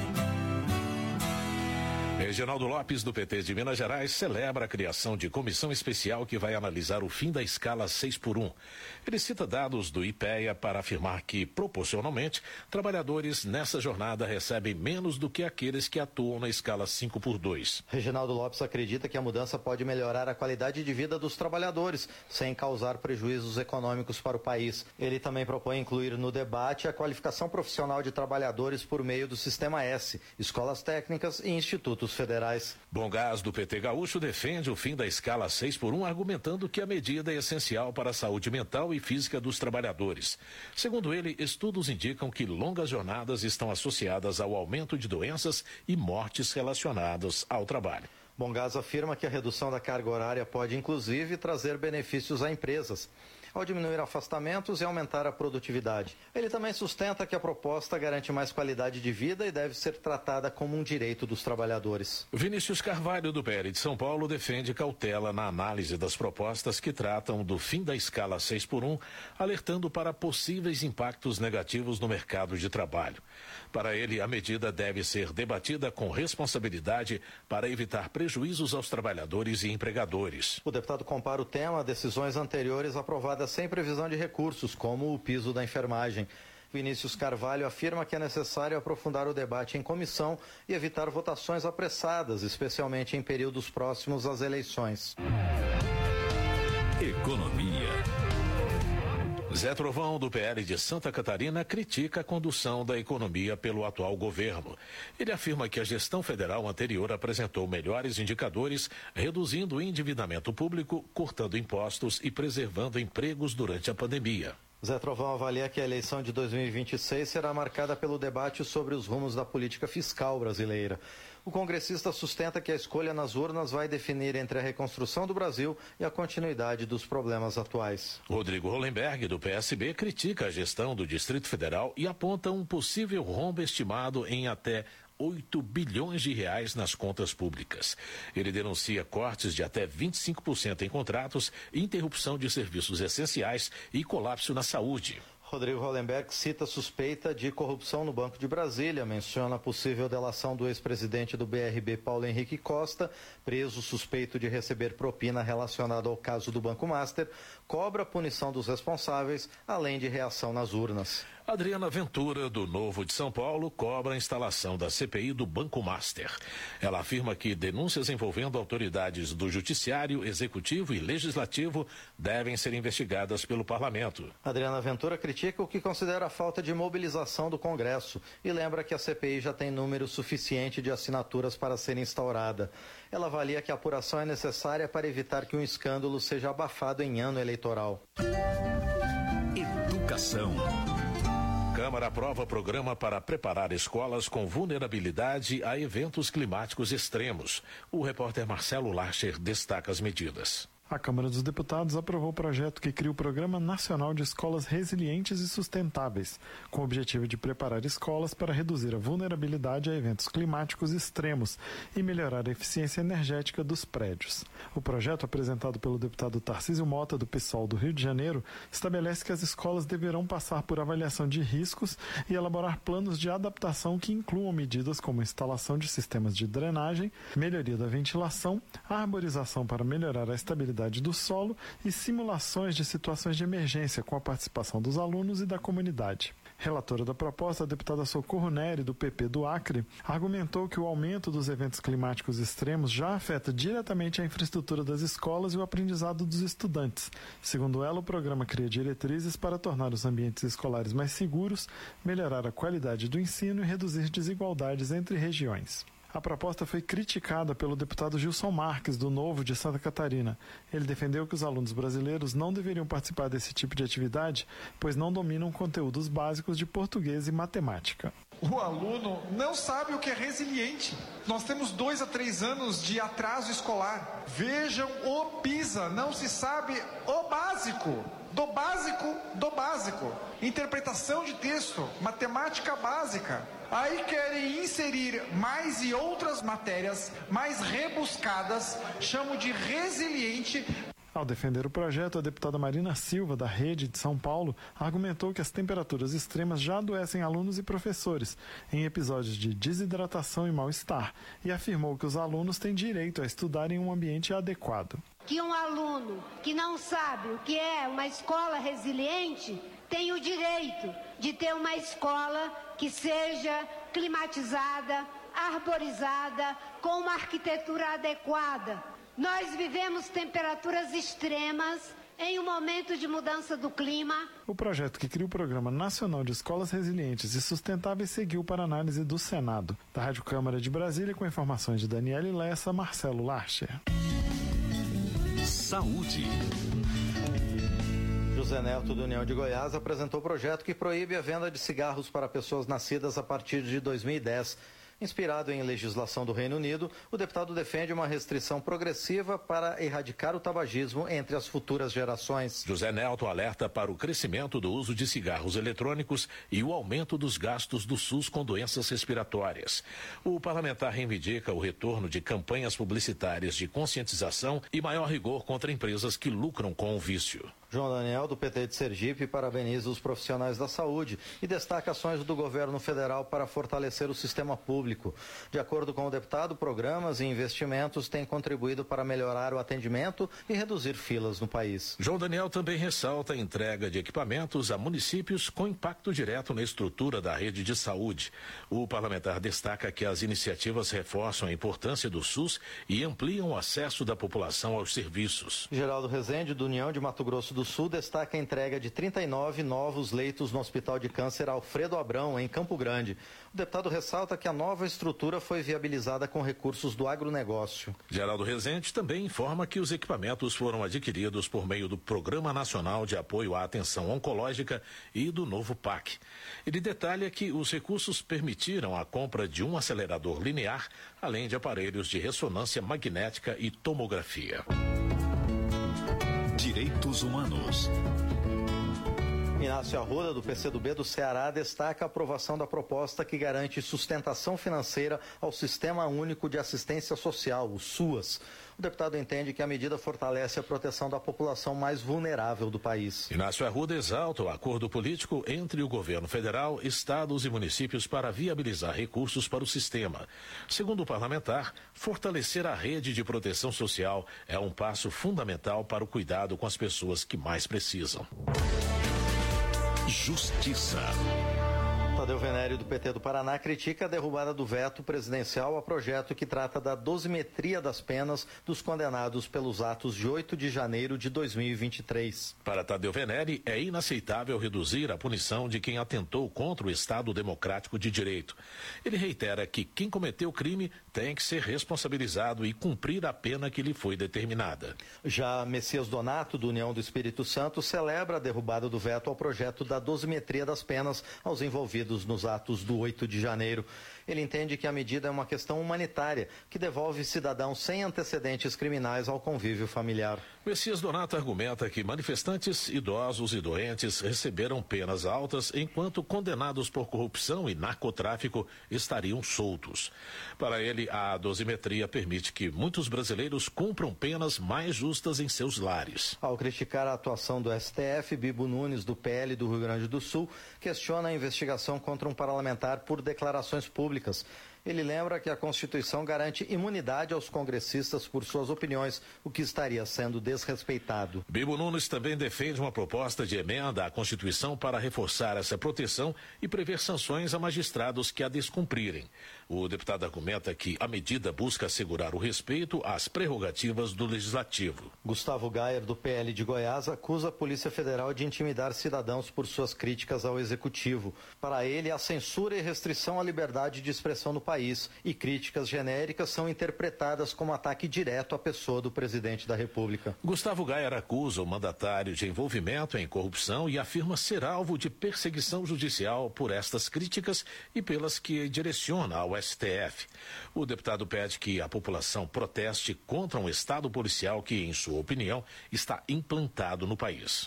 Reginaldo Lopes, do PT de Minas Gerais, celebra a criação de comissão especial que vai analisar o fim da escala 6x1. Ele cita dados do IPEA para afirmar que, proporcionalmente, trabalhadores nessa jornada recebem menos do que aqueles que atuam na escala 5x2. Reginaldo Lopes acredita que a mudança pode melhorar a qualidade de vida dos trabalhadores, sem causar prejuízos econômicos para o país. Ele também propõe incluir no debate a qualificação profissional de trabalhadores por meio do Sistema S, escolas técnicas e institutos federais. Bom Gás, do PT Gaúcho, defende o fim da escala 6x1, argumentando que a medida é essencial para a saúde mental e física dos trabalhadores. Segundo ele, estudos indicam que longas jornadas estão associadas ao aumento de doenças e mortes relacionadas ao trabalho. Bom Gás afirma que a redução da carga horária pode, inclusive, trazer benefícios a empresas, ao diminuir afastamentos e aumentar a produtividade. Ele também sustenta que a proposta garante mais qualidade de vida e deve ser tratada como um direito dos trabalhadores. Vinícius Carvalho, do PL de São Paulo, defende cautela na análise das propostas que tratam do fim da escala 6x1, alertando para possíveis impactos negativos no mercado de trabalho. Para ele, a medida deve ser debatida com responsabilidade para evitar prejuízos aos trabalhadores e empregadores. O deputado compara o tema a decisões anteriores aprovadas sem previsão de recursos, como o piso da enfermagem. Vinícius Carvalho afirma que é necessário aprofundar o debate em comissão e evitar votações apressadas, especialmente em períodos próximos às eleições. Economia. Zé Trovão, do PL de Santa Catarina, critica a condução da economia pelo atual governo. Ele afirma que a gestão federal anterior apresentou melhores indicadores, reduzindo o endividamento público, cortando impostos e preservando empregos durante a pandemia. Zé Trovão avalia que a eleição de 2026 será marcada pelo debate sobre os rumos da política fiscal brasileira. O congressista sustenta que a escolha nas urnas vai definir entre a reconstrução do Brasil e a continuidade dos problemas atuais. Rodrigo Hollenberg, do PSB, critica a gestão do Distrito Federal e aponta um possível rombo estimado em até 8 bilhões de reais nas contas públicas. Ele denuncia cortes de até 25% em contratos, interrupção de serviços essenciais e colapso na saúde. Rodrigo Hollenberg cita suspeita de corrupção no Banco de Brasília, menciona a possível delação do ex-presidente do BRB, Paulo Henrique Costa, preso suspeito de receber propina relacionada ao caso do Banco Master, cobra a punição dos responsáveis, além de reação nas urnas. Adriana Ventura, do Novo de São Paulo, cobra a instalação da CPI do Banco Master. Ela afirma que denúncias envolvendo autoridades do Judiciário, Executivo e Legislativo devem ser investigadas pelo Parlamento. Adriana Ventura critica o que considera a falta de mobilização do Congresso e lembra que a CPI já tem número suficiente de assinaturas para ser instaurada. Ela avalia que a apuração é necessária para evitar que um escândalo seja abafado em ano eleitoral. Educação. Câmara aprova programa para preparar escolas com vulnerabilidade a eventos climáticos extremos. O repórter Marcelo Larcher destaca as medidas. A Câmara dos Deputados aprovou o projeto que cria o Programa Nacional de Escolas Resilientes e Sustentáveis, com o objetivo de preparar escolas para reduzir a vulnerabilidade a eventos climáticos extremos e melhorar a eficiência energética dos prédios. O projeto, apresentado pelo deputado Tarcísio Mota, do PSOL do Rio de Janeiro, estabelece que as escolas deverão passar por avaliação de riscos e elaborar planos de adaptação que incluam medidas como instalação de sistemas de drenagem, melhoria da ventilação, arborização para melhorar a estabilidade do solo e simulações de situações de emergência com a participação dos alunos e da comunidade. Relatora da proposta, a deputada Socorro Neri, do PP do Acre, argumentou que o aumento dos eventos climáticos extremos já afeta diretamente a infraestrutura das escolas e o aprendizado dos estudantes. Segundo ela, o programa cria diretrizes para tornar os ambientes escolares mais seguros, melhorar a qualidade do ensino e reduzir desigualdades entre regiões. A proposta foi criticada pelo deputado Gilson Marques, do Novo de Santa Catarina. Ele defendeu que os alunos brasileiros não deveriam participar desse tipo de atividade, pois não dominam conteúdos básicos de português e matemática. O aluno não sabe o que é resiliente. Nós temos 2 a 3 anos de atraso escolar. Vejam o PISA, não se sabe o básico. Do básico, do básico. Interpretação de texto, matemática básica. Aí querem inserir mais e outras matérias mais rebuscadas, chamo de resiliente. Ao defender o projeto, a deputada Marina Silva, da Rede de São Paulo, argumentou que as temperaturas extremas já adoecem alunos e professores em episódios de desidratação e mal-estar e afirmou que os alunos têm direito a estudar em um ambiente adequado. Que um aluno que não sabe o que é uma escola resiliente tem o direito de ter uma escola que seja climatizada, arborizada, com uma arquitetura adequada. Nós vivemos temperaturas extremas em um momento de mudança do clima. O projeto que cria o Programa Nacional de Escolas Resilientes e Sustentáveis seguiu para análise do Senado. Da Rádio Câmara de Brasília, com informações de Daniele Lessa, Marcelo Larcher. Saúde. José Neto, do União de Goiás, apresentou o projeto que proíbe a venda de cigarros para pessoas nascidas a partir de 2010. Inspirado em legislação do Reino Unido, o deputado defende uma restrição progressiva para erradicar o tabagismo entre as futuras gerações. José Neto alerta para o crescimento do uso de cigarros eletrônicos e o aumento dos gastos do SUS com doenças respiratórias. O parlamentar reivindica o retorno de campanhas publicitárias de conscientização e maior rigor contra empresas que lucram com o vício. João Daniel, do PT de Sergipe, parabeniza os profissionais da saúde e destaca ações do governo federal para fortalecer o sistema público. De acordo com o deputado, programas e investimentos têm contribuído para melhorar o atendimento e reduzir filas no país. João Daniel também ressalta a entrega de equipamentos a municípios com impacto direto na estrutura da rede de saúde. O parlamentar destaca que as iniciativas reforçam a importância do SUS e ampliam o acesso da população aos serviços. Geraldo Rezende, do União de Mato Grosso do Sul, destaca a entrega de 39 novos leitos no Hospital de Câncer Alfredo Abrão, em Campo Grande. O deputado ressalta que a nova estrutura foi viabilizada com recursos do agronegócio. Geraldo Rezende também informa que os equipamentos foram adquiridos por meio do Programa Nacional de Apoio à Atenção Oncológica e do novo PAC. Ele detalha que os recursos permitiram a compra de um acelerador linear, além de aparelhos de ressonância magnética e tomografia. Direitos Humanos. Inácio Arruda, do PCdoB do Ceará, destaca a aprovação da proposta que garante sustentação financeira ao Sistema Único de Assistência Social, o SUAS. O deputado entende que a medida fortalece a proteção da população mais vulnerável do país. Inácio Arruda exalta o acordo político entre o governo federal, estados e municípios para viabilizar recursos para o sistema. Segundo o parlamentar, fortalecer a rede de proteção social é um passo fundamental para o cuidado com as pessoas que mais precisam. Justiça. Tadeu Venério, do PT do Paraná, critica a derrubada do veto presidencial a projeto que trata da dosimetria das penas dos condenados pelos atos de 8 de janeiro de 2023. Para Tadeu Venério, é inaceitável reduzir a punição de quem atentou contra o Estado Democrático de Direito. Ele reitera que quem cometeu o crime tem que ser responsabilizado e cumprir a pena que lhe foi determinada. Já Messias Donato, do União do Espírito Santo, celebra a derrubada do veto ao projeto da dosimetria das penas aos envolvidos nos atos do 8 de janeiro. Ele entende que a medida é uma questão humanitária, que devolve cidadãos sem antecedentes criminais ao convívio familiar. Messias Donato argumenta que manifestantes idosos e doentes receberam penas altas, enquanto condenados por corrupção e narcotráfico estariam soltos. Para ele, a dosimetria permite que muitos brasileiros cumpram penas mais justas em seus lares. Ao criticar a atuação do STF, Bibo Nunes, do PL do Rio Grande do Sul, questiona a investigação contra um parlamentar por declarações públicas. Ele lembra que a Constituição garante imunidade aos congressistas por suas opiniões, o que estaria sendo desrespeitado. Bibo Nunes também defende uma proposta de emenda à Constituição para reforçar essa proteção e prever sanções a magistrados que a descumprirem. O deputado argumenta que a medida busca assegurar o respeito às prerrogativas do Legislativo. Gustavo Gayer, do PL de Goiás, acusa a Polícia Federal de intimidar cidadãos por suas críticas ao Executivo. Para ele, a censura e restrição à liberdade de expressão no país país e críticas genéricas são interpretadas como ataque direto à pessoa do presidente da República. Gustavo Gayer acusa o mandatário de envolvimento em corrupção e afirma ser alvo de perseguição judicial por estas críticas e pelas que direciona ao STF. O deputado pede que a população proteste contra um Estado policial que, em sua opinião, está implantado no país.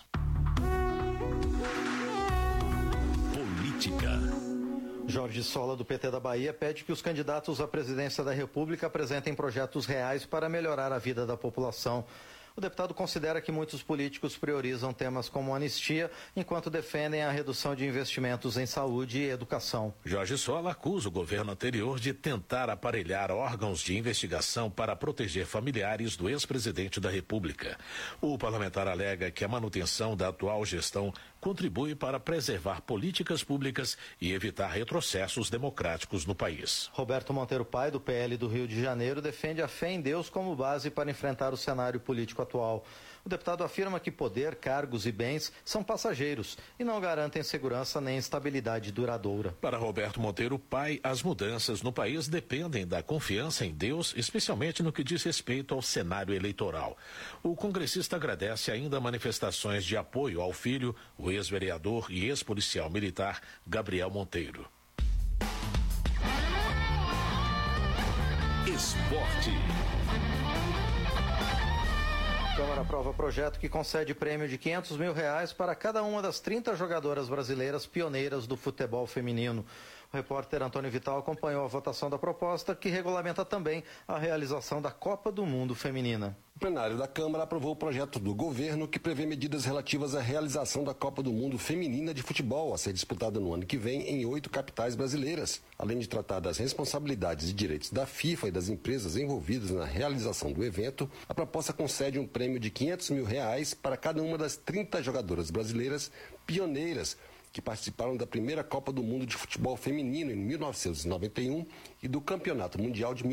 Política. Jorge Sola, do PT da Bahia, pede que os candidatos à presidência da República apresentem projetos reais para melhorar a vida da população. O deputado considera que muitos políticos priorizam temas como anistia, enquanto defendem a redução de investimentos em saúde e educação. Jorge Sola acusa o governo anterior de tentar aparelhar órgãos de investigação para proteger familiares do ex-presidente da República. O parlamentar alega que a manutenção da atual gestão contribui para preservar políticas públicas e evitar retrocessos democráticos no país. Roberto Monteiro Pai, do PL do Rio de Janeiro, defende a fé em Deus como base para enfrentar o cenário político atual. O deputado afirma que poder, cargos e bens são passageiros e não garantem segurança nem estabilidade duradoura. Para Roberto Monteiro Pai, as mudanças no país dependem da confiança em Deus, especialmente no que diz respeito ao cenário eleitoral. O congressista agradece ainda manifestações de apoio ao filho, o ex-vereador e ex-policial militar Gabriel Monteiro. Esporte. A Câmara aprova projeto que concede prêmio de R$500 mil para cada uma das 30 jogadoras brasileiras pioneiras do futebol feminino. O repórter Antônio Vital acompanhou a votação da proposta, que regulamenta também a realização da Copa do Mundo Feminina. O plenário da Câmara aprovou o projeto do governo que prevê medidas relativas à realização da Copa do Mundo Feminina de Futebol, a ser disputada no ano que vem em 8 capitais brasileiras. Além de tratar das responsabilidades e direitos da FIFA e das empresas envolvidas na realização do evento, a proposta concede um prêmio de R$500 mil para cada uma das 30 jogadoras brasileiras pioneiras que participaram da primeira Copa do Mundo de Futebol Feminino em 1991 e do Campeonato Mundial de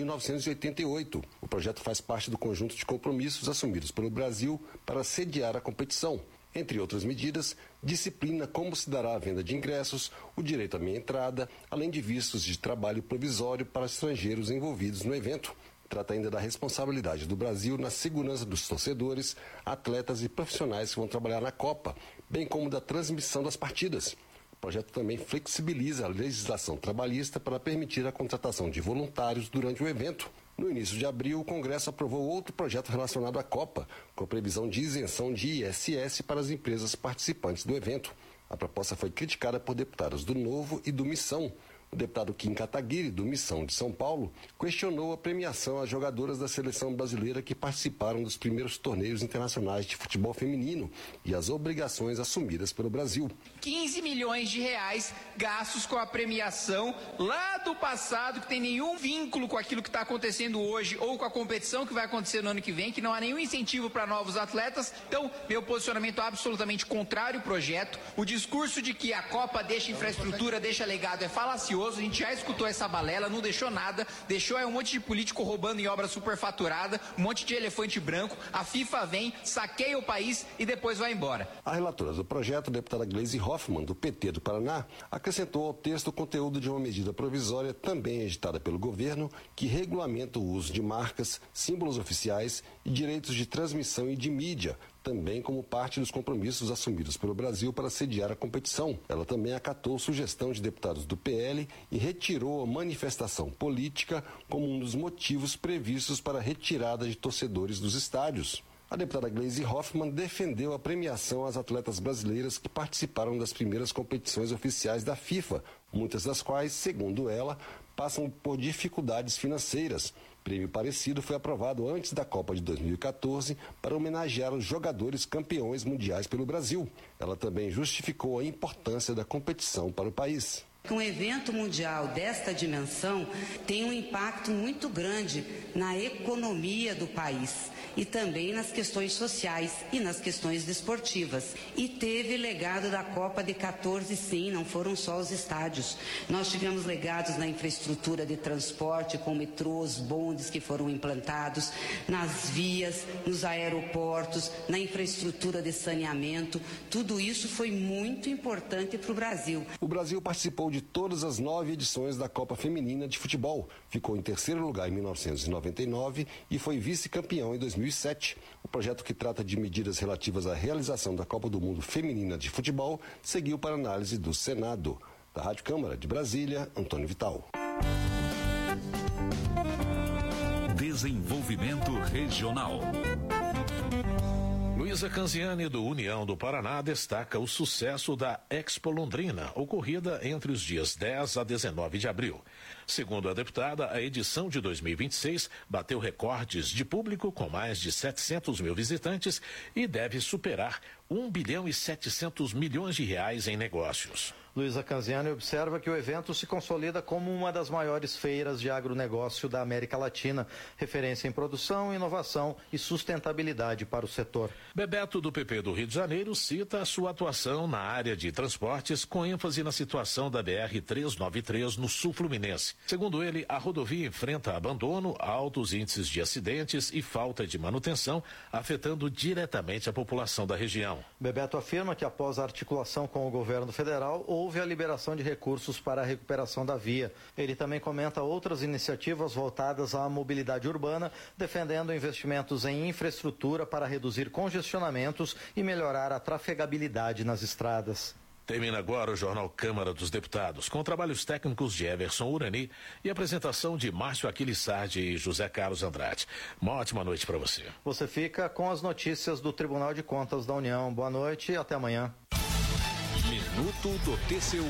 1988. O projeto faz parte do conjunto de compromissos assumidos pelo Brasil para sediar a competição. Entre outras medidas, disciplina como se dará a venda de ingressos, o direito à meia entrada, além de vistos de trabalho provisório para estrangeiros envolvidos no evento. Trata ainda da responsabilidade do Brasil na segurança dos torcedores, atletas e profissionais que vão trabalhar na Copa, bem como da transmissão das partidas. O projeto também flexibiliza a legislação trabalhista para permitir a contratação de voluntários durante o evento. No início de abril, o Congresso aprovou outro projeto relacionado à Copa, com a previsão de isenção de ISS para as empresas participantes do evento. A proposta foi criticada por deputados do Novo e do Missão. O deputado Kim Kataguiri, do Missão de São Paulo, questionou a premiação às jogadoras da seleção brasileira que participaram dos primeiros torneios internacionais de futebol feminino e as obrigações assumidas pelo Brasil. 15 milhões de reais gastos com a premiação lá do passado, que tem nenhum vínculo com aquilo que está acontecendo hoje ou com a competição que vai acontecer no ano que vem, que não há nenhum incentivo para novos atletas. Então, meu posicionamento é absolutamente contrário ao projeto. O discurso de que a Copa deixa infraestrutura, deixa legado é falacioso. A gente já escutou essa balela, não deixou nada, deixou um monte de político roubando em obra superfaturada, um monte de elefante branco, a FIFA vem, saqueia o país e depois vai embora. A relatora do projeto, a deputada Gleisi Hoffmann, do PT do Paraná, acrescentou ao texto o conteúdo de uma medida provisória também editada pelo governo, que regulamenta o uso de marcas, símbolos oficiais e direitos de transmissão e de mídia, também como parte dos compromissos assumidos pelo Brasil para sediar a competição. Ela também acatou sugestão de deputados do PL e retirou a manifestação política como um dos motivos previstos para a retirada de torcedores dos estádios. A deputada Gleisi Hoffmann defendeu a premiação às atletas brasileiras que participaram das primeiras competições oficiais da FIFA, muitas das quais, segundo ela, passam por dificuldades financeiras. Prêmio parecido foi aprovado antes da Copa de 2014 para homenagear os jogadores campeões mundiais pelo Brasil. Ela também justificou a importância da competição para o país. Um evento mundial desta dimensão tem um impacto muito grande na economia do país e também nas questões sociais e nas questões desportivas. E teve legado da Copa de 14, sim, não foram só os estádios. Nós tivemos legados na infraestrutura de transporte, com metrôs, bondes que foram implantados, nas vias, nos aeroportos, na infraestrutura de saneamento. Tudo isso foi muito importante para o Brasil. O Brasil participou de todas as 9 edições da Copa Feminina de Futebol. Ficou em terceiro lugar em 1999 e foi vice-campeão em 2007. O projeto, que trata de medidas relativas à realização da Copa do Mundo Feminina de Futebol, seguiu para análise do Senado. Da Rádio Câmara de Brasília, Antônio Vital. Desenvolvimento Regional. Luísa Canziani, do União do Paraná, destaca o sucesso da Expo Londrina, ocorrida entre os dias 10 a 19 de abril. Segundo a deputada, a edição de 2026 bateu recordes de público com mais de 700 mil visitantes e deve superar 1 bilhão e 700 milhões de reais em negócios. Luísa Canziani observa que o evento se consolida como uma das maiores feiras de agronegócio da América Latina, referência em produção, inovação e sustentabilidade para o setor. Bebeto, do PP do Rio de Janeiro, cita a sua atuação na área de transportes, com ênfase na situação da BR-393 no sul fluminense. Segundo ele, a rodovia enfrenta abandono, altos índices de acidentes e falta de manutenção, afetando diretamente a população da região. Bebeto afirma que, após a articulação com o governo federal, houve a liberação de recursos para a recuperação da via. Ele também comenta outras iniciativas voltadas à mobilidade urbana, defendendo investimentos em infraestrutura para reduzir congestionamentos e melhorar a trafegabilidade nas estradas. Termina agora o Jornal Câmara dos Deputados, com trabalhos técnicos de Everson Urani e apresentação de Márcio Aquiles Sardi e José Carlos Andrade. Uma ótima noite para você. Você fica com as notícias do Tribunal de Contas da União. Boa noite e até amanhã. Minuto do TCU.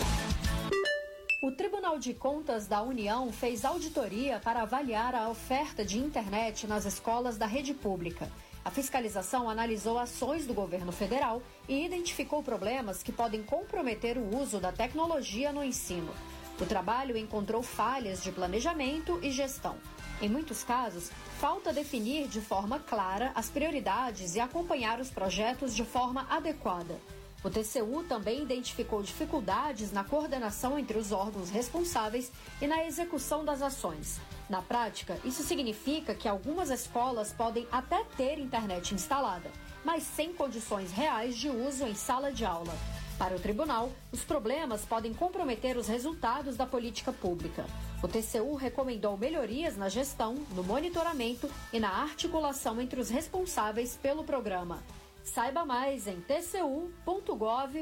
O Tribunal de Contas da União fez auditoria para avaliar a oferta de internet nas escolas da rede pública. A fiscalização analisou ações do governo federal e identificou problemas que podem comprometer o uso da tecnologia no ensino. O trabalho encontrou falhas de planejamento e gestão. Em muitos casos, falta definir de forma clara as prioridades e acompanhar os projetos de forma adequada. O TCU também identificou dificuldades na coordenação entre os órgãos responsáveis e na execução das ações. Na prática, isso significa que algumas escolas podem até ter internet instalada, mas sem condições reais de uso em sala de aula. Para o tribunal, os problemas podem comprometer os resultados da política pública. O TCU recomendou melhorias na gestão, no monitoramento e na articulação entre os responsáveis pelo programa. Saiba mais em tcu.gov.br.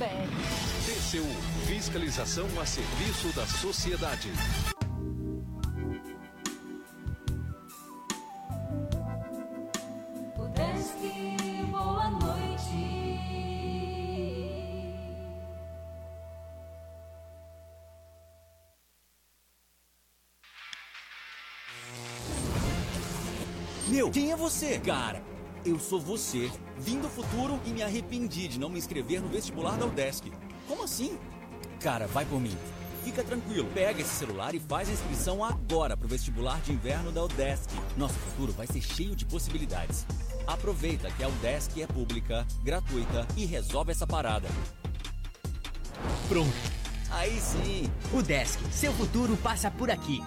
TCU, fiscalização a serviço da sociedade. O Desk, boa noite. Meu, quem é você? Cara, eu sou você. Vim do futuro e me arrependi de não me inscrever no vestibular da UDESC. Como assim? Cara, vai por mim. Fica tranquilo. Pega esse celular e faz a inscrição agora pro vestibular de inverno da UDESC. Nosso futuro vai ser cheio de possibilidades. Aproveita que a UDESC é pública, gratuita e resolve essa parada. Pronto. Aí sim. UDESC, seu futuro passa por aqui.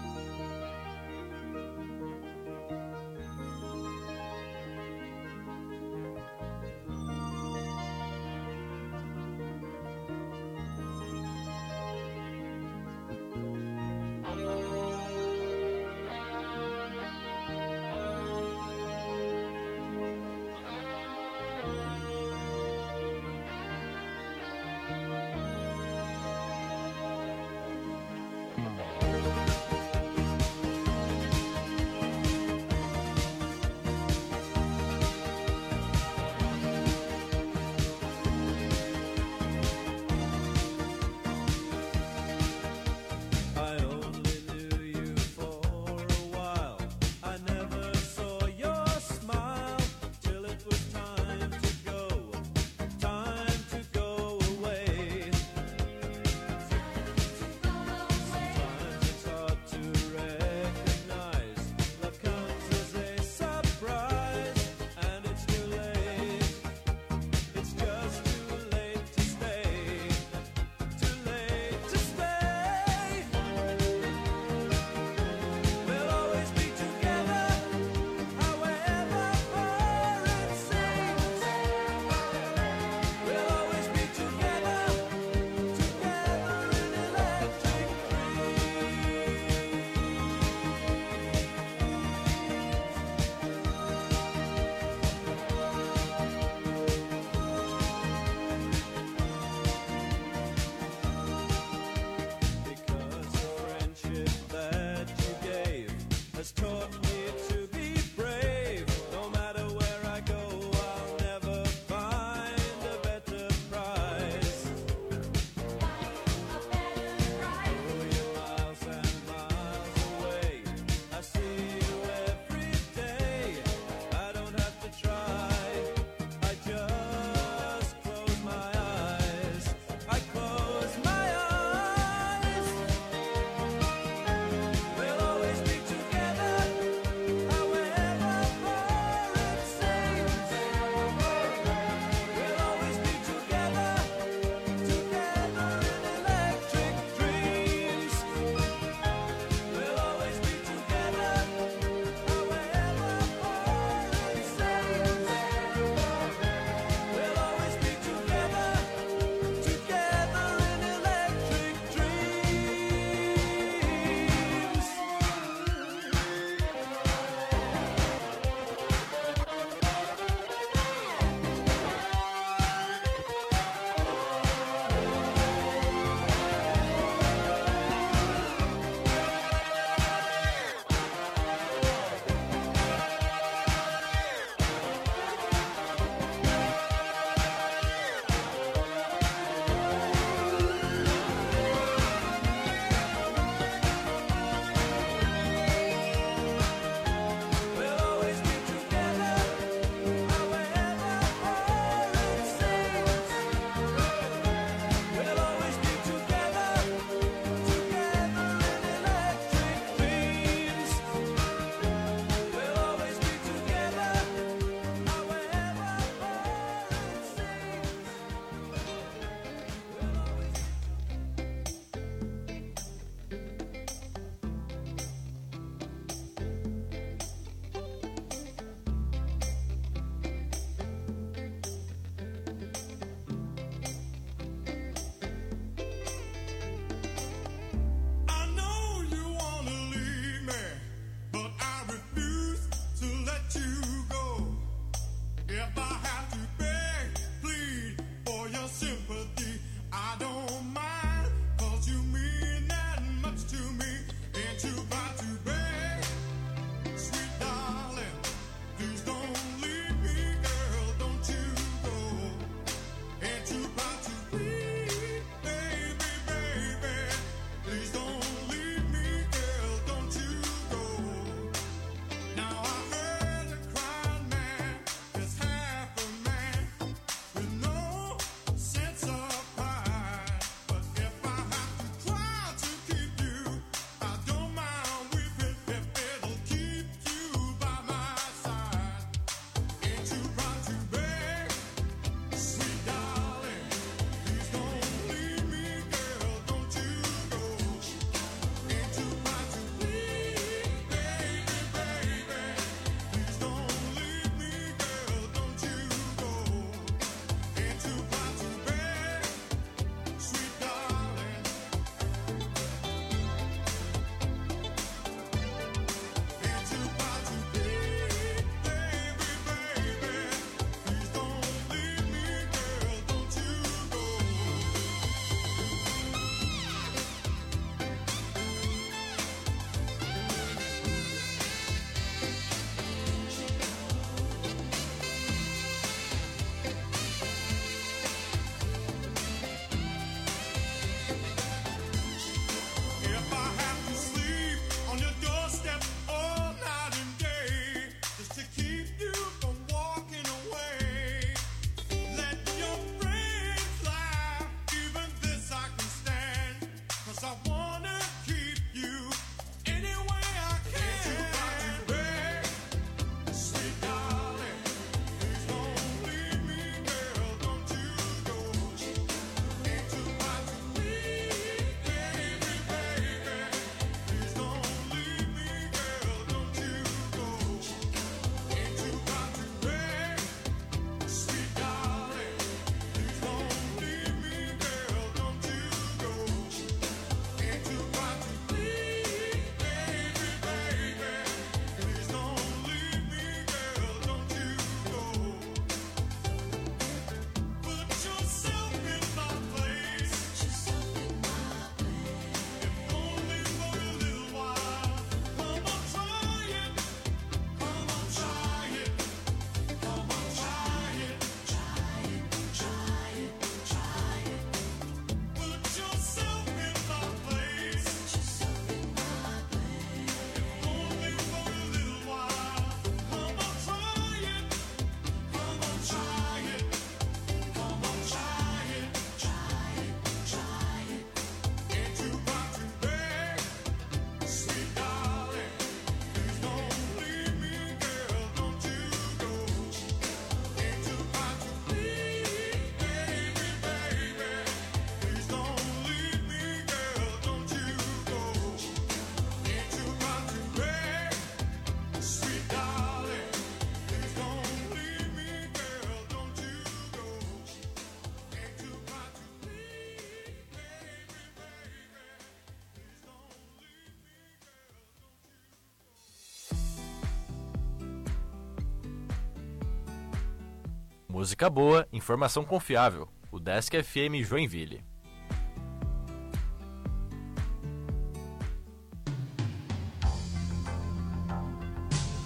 Música boa, informação confiável. O Desk FM Joinville.